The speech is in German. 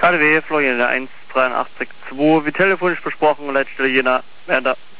KDW, Florian 183.2, wie telefonisch besprochen, Leitstelle Jena, Werder.